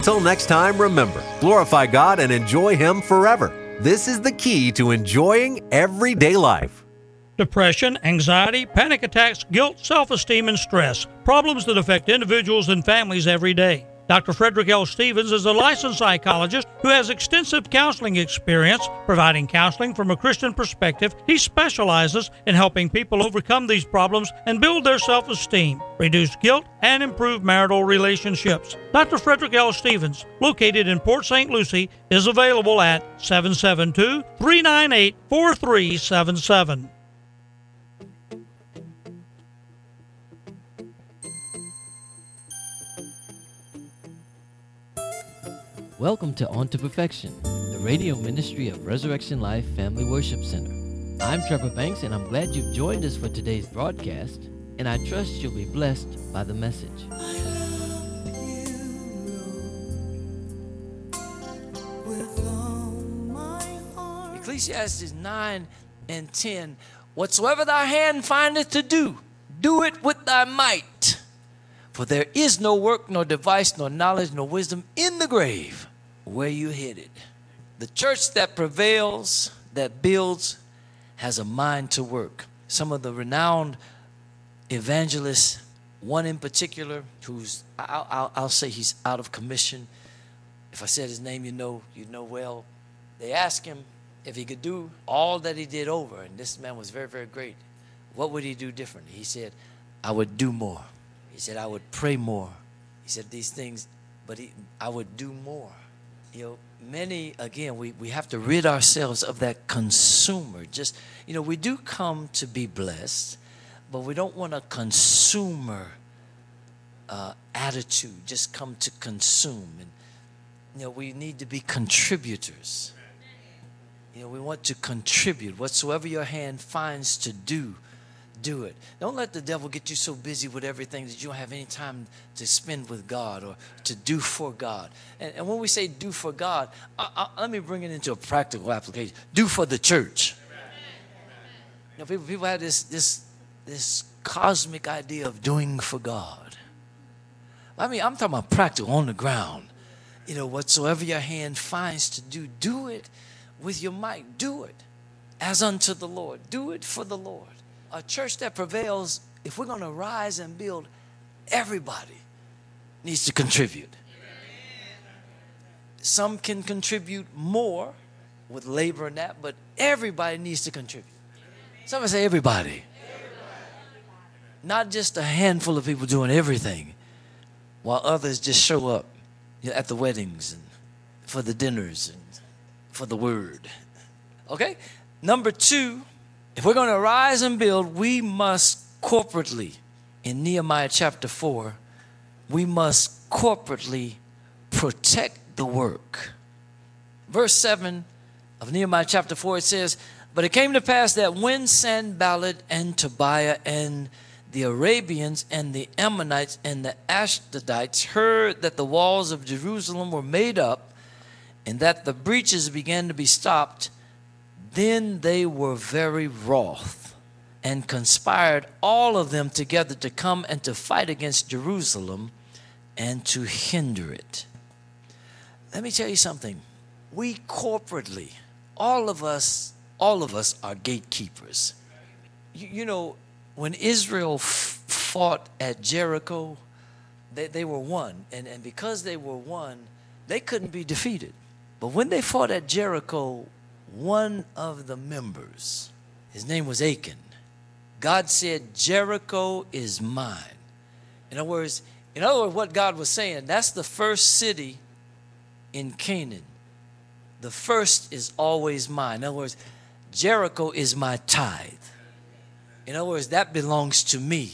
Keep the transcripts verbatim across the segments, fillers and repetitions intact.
Till next time, remember, glorify God and enjoy Him forever. This is the key to enjoying everyday life. Depression, anxiety, panic attacks, guilt, self-esteem, and stress. Problems that affect individuals and families every day. Doctor Frederick L. Stevens is a licensed psychologist who has extensive counseling experience providing counseling from a Christian perspective. He specializes in helping people overcome these problems and build their self-esteem, reduce guilt, and improve marital relationships. Doctor Frederick L. Stevens, located in Port Saint Lucie, is available at seven seven two, three nine eight, four three seven seven. Welcome to On to Perfection, the radio ministry of Resurrection Life Family Worship Center. I'm Trevor Banks, and I'm glad you've joined us for today's broadcast, and I trust you'll be blessed by the message. Ecclesiastes nine and ten, whatsoever thy hand findeth to do, do it with thy might. For there is no work, nor device, nor knowledge, nor wisdom in the grave where you headed. The church that prevails, that builds, has a mind to work. Some of the renowned evangelists, one in particular, who's, I'll, I'll, I'll say he's out of commission. If I said his name, you know, you know well. They asked him if he could do all that he did over, and this man was very, very great. What would he do differently? He said, I would do more. He said, I would pray more. He said these things, but he, I would do more. You know, many, again, we, we have to rid ourselves of that consumer. Just, you know, we do come to be blessed, but we don't want a consumer uh, attitude, just come to consume. And, you know, we need to be contributors. You know, we want to contribute. Whatsoever your hand finds to do, do it. Don't let the devil get you so busy with everything that you don't have any time to spend with God or to do for God. And, and when we say do for God, I, I, let me bring it into a practical application. Do for the church. You know, people, people have this, this, this cosmic idea of doing for God. I mean, I'm talking about practical, on the ground. You know, whatsoever your hand finds to do, do it with your might. Do it as unto the Lord. Do it for the Lord. A church that prevails, if we're going to rise and build, everybody needs to contribute. Some can contribute more with labor and that, but everybody needs to contribute. Somebody say everybody. Not just a handful of people doing everything, while others just show up, you know, at the weddings and for the dinners and for the word. Okay? Number two, if we're going to rise and build, we must corporately, in Nehemiah chapter four, we must corporately protect the work. Verse seven of Nehemiah chapter four, it says, but it came to pass that when Sanballat and Tobiah and the Arabians and the Ammonites and the Ashdodites heard that the walls of Jerusalem were made up and that the breaches began to be stopped, then they were very wroth and conspired all of them together to come and to fight against Jerusalem and to hinder it. Let me tell you something. We corporately, all of us, all of us are gatekeepers. You, you know, when Israel f- fought at Jericho, they, they were one. And, and because they were one, they couldn't be defeated. But when they fought at Jericho, one of the members, his name was Achan, God said, Jericho is mine. In other words, in other words, what God was saying, that's the first city in Canaan. The first is always mine. In other words, Jericho is my tithe. In other words, that belongs to me.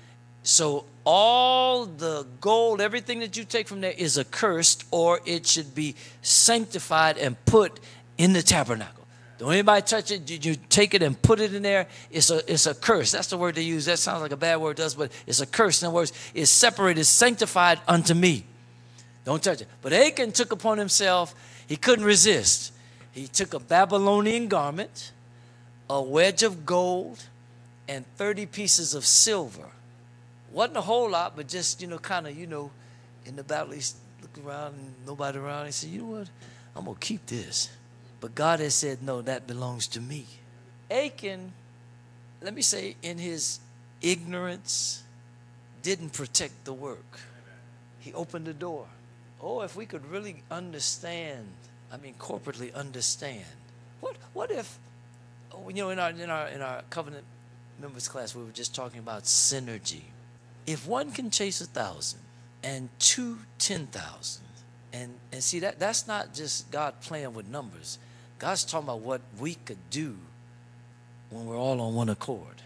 So all the gold, everything that you take from there is accursed, or it should be sanctified and put in the tabernacle. Don't anybody touch it. You, you take it and put it in there. It's a, it's a curse. That's the word they use. That sounds like a bad word, does, but it's a curse. In other words, it's separated, sanctified unto me. Don't touch it. But Achan took upon himself, he couldn't resist. He took a Babylonian garment, a wedge of gold, and thirty pieces of silver. Wasn't a whole lot, but just, you know, kind of, you know, in the battle, he looked around and nobody around. He said, you know what? I'm going to keep this. But God has said, no, that belongs to me. Achan, let me say, in his ignorance, didn't protect the work. He opened the door. Oh, if we could really understand, I mean, corporately understand. What what if, you know, in our in our in our covenant members class, we were just talking about synergy. If one can chase a thousand and two ten thousand, and and see that that's not just God playing with numbers. God's talking about what we could do when we're all on one accord.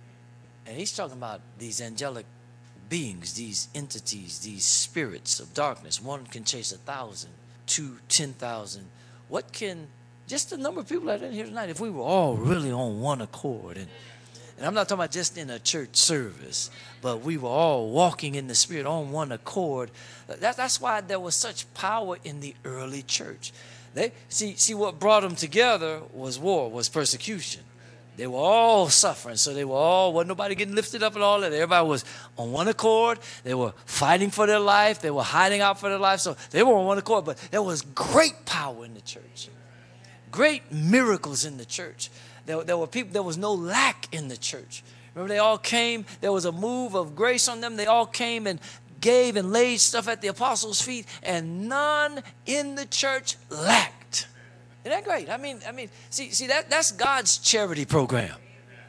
And he's talking about these angelic beings, these entities, these spirits of darkness. One can chase a thousand, two, ten thousand. What can, just the number of people that are in here tonight, if we were all really on one accord, and, and I'm not talking about just in a church service, but we were all walking in the Spirit on one accord, that, that's why there was such power in the early church. They see, see what brought them together was war, was persecution. They were all suffering, so they were all, wasn't nobody getting lifted up and all that. Everybody was on one accord. They were fighting for their life. They were hiding out for their life, so they were on one accord. But there was great power in the church, great miracles in the church. There, there were people, there was no lack in the church. Remember, they all came, there was a move of grace on them. They all came and gave and laid stuff at the apostles' feet, and none in the church lacked. Isn't that great? I mean, I mean, see, see that that's God's charity program.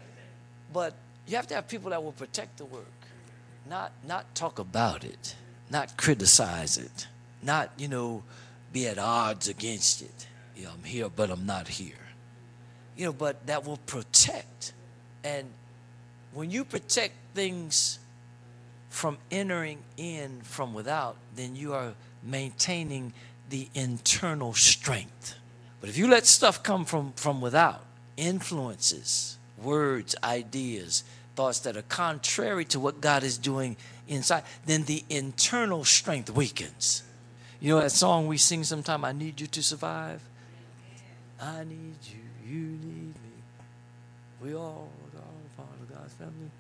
But you have to have people that will protect the work, not not talk about it, not criticize it, not, you know, be at odds against it. You know, I'm here, but I'm not here. You know, but that will protect. And when you protect things from entering in from without, then you are maintaining the internal strength. But if you let stuff come from, from without, influences, words, ideas, thoughts that are contrary to what God is doing inside, then the internal strength weakens. You know that song we sing sometime, I need you to survive? I need you, you need me. We all are part of God's family.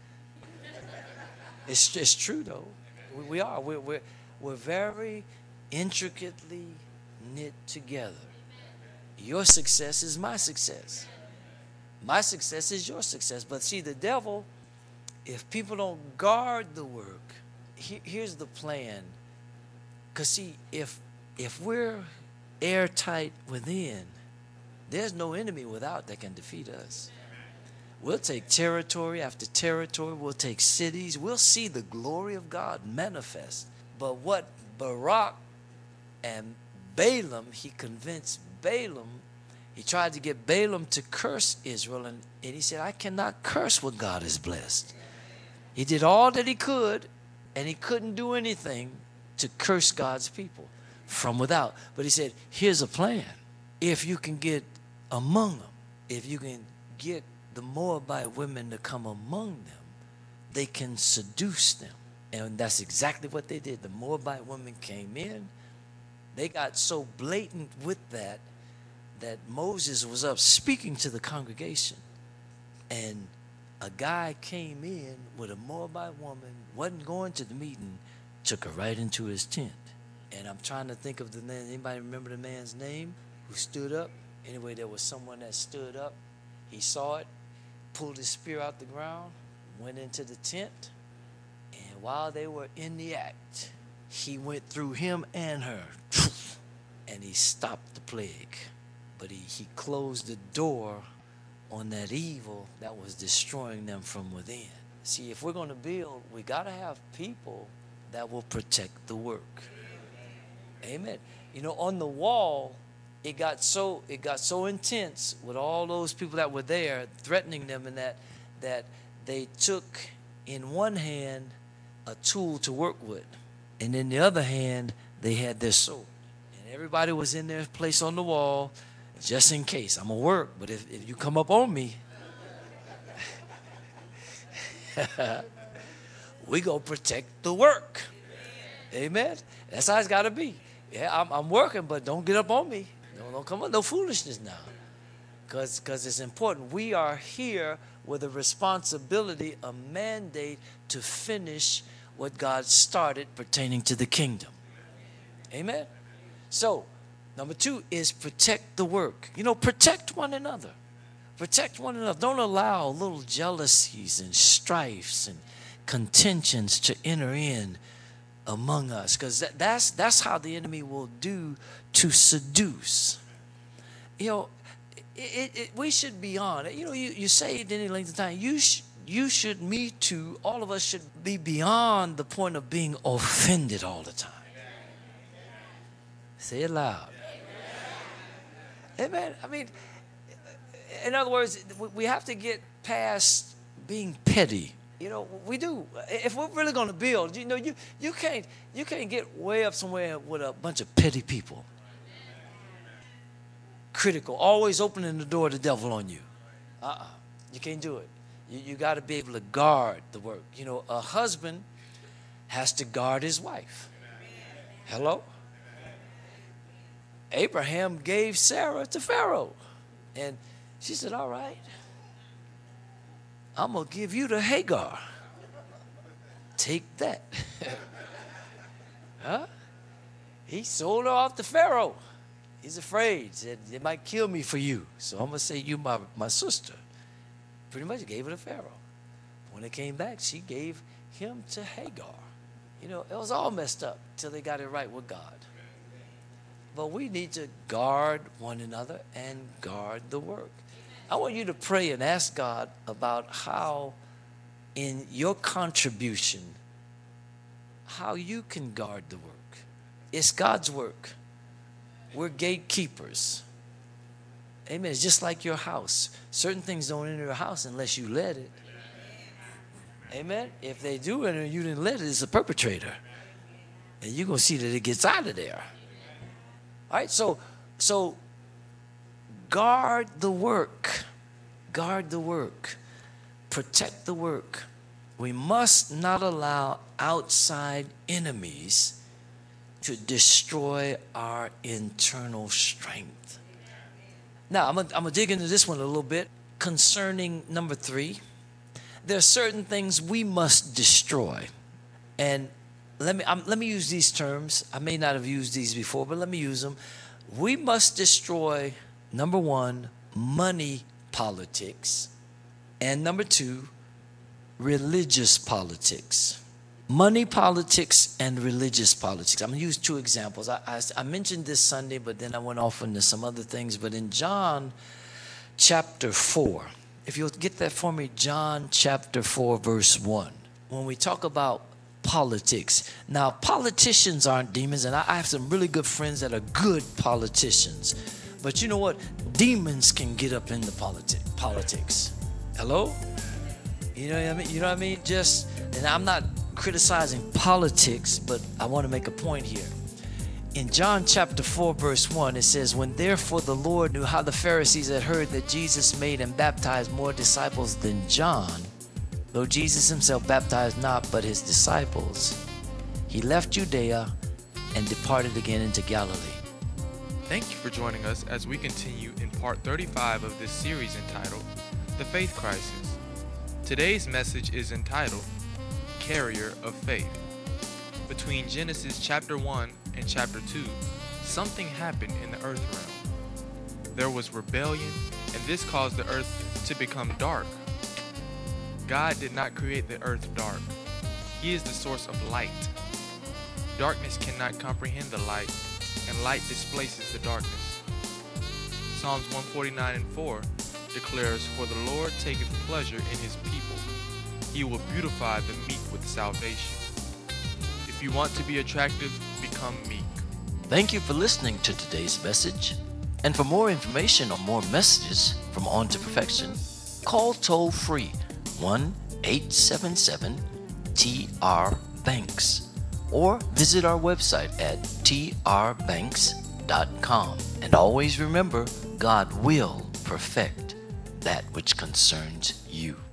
It's, it's true, though. We, we are. We're, we're, we're very intricately knit together. Your success is my success. My success is your success. But see, the devil, if people don't guard the work, he, here's the plan. Because see, if if we're airtight within, there's no enemy without that can defeat us. We'll take territory after territory. We'll take cities. We'll see the glory of God manifest. But what Barak and Balaam, he convinced Balaam, he tried to get Balaam to curse Israel, and, and he said, I cannot curse what God has blessed. He did all that he could, and he couldn't do anything to curse God's people from without. But he said, here's a plan. If you can get among them, if you can get the Moabite women to come among them, they can seduce them. And that's exactly what they did. The Moabite women came in. They got so blatant with that that Moses was up speaking to the congregation, and a guy came in with a Moabite woman, wasn't going to the meeting, took her right into his tent. And I'm trying to think of the name. Anybody remember the man's name who stood up? Anyway, there was someone that stood up. He saw it, pulled his spear out the ground, went into the tent, and while they were in the act, he went through him and her, and he stopped the plague. But he, he closed the door on that evil that was destroying them from within. See, if we're going to build, we got to have people that will protect the work. Amen. You know, on the wall, it got so it got so intense with all those people that were there threatening them, and that that they took in one hand a tool to work with, and in the other hand they had their sword. And everybody was in their place on the wall, just in case. I'm gonna work, but if, if you come up on me, we gonna protect the work. Amen. That's how it's got to be. Yeah, I'm, I'm working, but don't get up on me. Don't, don't come on, no foolishness now, because because it's important. We are here with a responsibility, a mandate to finish what God started pertaining to the kingdom. Amen. So, number two is protect the work. You know, protect one another. Protect one another. Don't allow little jealousies and strifes and contentions to enter in among us, because that, that's that's how the enemy will do to seduce. You know, it, it, we should be on it. You know, you, you saved any length of time. You sh- you should, me too, all of us should be beyond the point of being offended all the time. Say it loud. Amen. I mean, in other words, we have to get past being petty. You know, we do. If we're really going to build, you know, you, you can't you can't get way up somewhere with a bunch of petty people. Critical, always opening the door to the devil on you. Uh-uh. You can't do it. You, you got to be able to guard the work. You know, a husband has to guard his wife. Hello? Abraham gave Sarah to Pharaoh. And she said, all right, I'm going to give you to Hagar. Take that. Huh? He sold her off to Pharaoh. He's afraid. He said, they might kill me for you. So I'm going to say you my, my sister. Pretty much gave her to Pharaoh. When they came back, she gave him to Hagar. You know, it was all messed up till they got it right with God. But we need to guard one another and guard the work. I want you to pray and ask God about how in your contribution, how you can guard the work. It's God's work. We're gatekeepers. Amen. It's just like your house. Certain things don't enter your house unless you let it. Amen. If they do enter and you didn't let it, it's a perpetrator. And you're going to see that it gets out of there. All right, so so guard the work. Guard the work. Protect the work. We must not allow outside enemies to destroy our internal strength. Now, I'm going to dig into this one a little bit concerning number three. There are certain things we must destroy. And let me um, let me use these terms. I may not have used these before, but let me use them. We must destroy, number one, money politics. And number two, religious politics. Money politics and religious politics. I'm going to use two examples. I, I, I mentioned this Sunday, but then I went off into some other things. But in John chapter four, if you'll get that for me, John chapter four, verse one. When we talk about politics. Now, politicians aren't demons, and I, I have some really good friends that are good politicians. But you know what? Demons can get up into politi- politics. Hello? You know what I mean? You know what I mean? Just, and I'm not criticizing politics, but I want to make a point here. In John chapter four, verse one, it says, when therefore the Lord knew how the Pharisees had heard that Jesus made and baptized more disciples than John, though Jesus himself baptized not, but his disciples, he left Judea and departed again into Galilee. Thank you for joining us as we continue in part thirty-five of this series entitled, The Faith Crisis. Today's message is entitled, Carrier of Faith. Between Genesis chapter one and chapter two, something happened in the earth realm. There was rebellion, and this caused the earth to become dark. God did not create the earth dark. He is the source of light. Darkness cannot comprehend the light, and light displaces the darkness. Psalms one forty-nine and four declares, for the Lord taketh pleasure in his people. He will beautify the meek with salvation. If you want to be attractive, become meek. Thank you for listening to today's message. And for more information or more messages from On to Perfection, call toll free one eight seven seven T R Banks or visit our website at T R banks dot com. And always remember, God will perfect that which concerns you.